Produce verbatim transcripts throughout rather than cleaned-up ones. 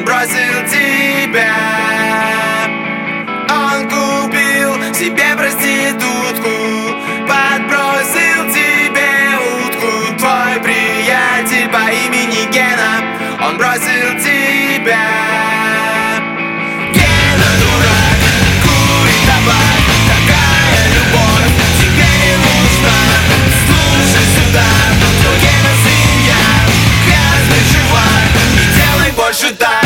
бросил тебя. Он купил себе проститутку, подбросил тебе утку. Твой приятель по имени Гена, он бросил тебя. Гена дурак, курит табак. Такая любовь тебе не нужна. Слушай сюда, твой Гена свинья, грязный чувак, не делай больше так.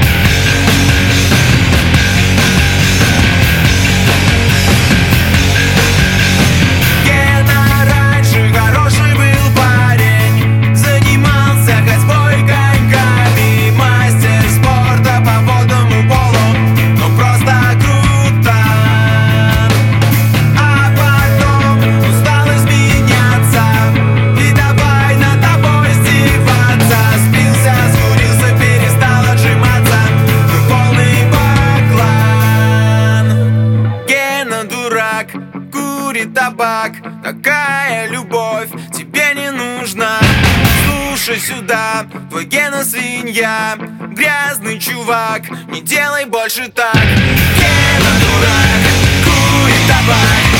Курит табак, такая любовь тебе не нужна. Слушай сюда, твой Гена свинья, грязный чувак, не делай больше так. Гена дурак, курит табак.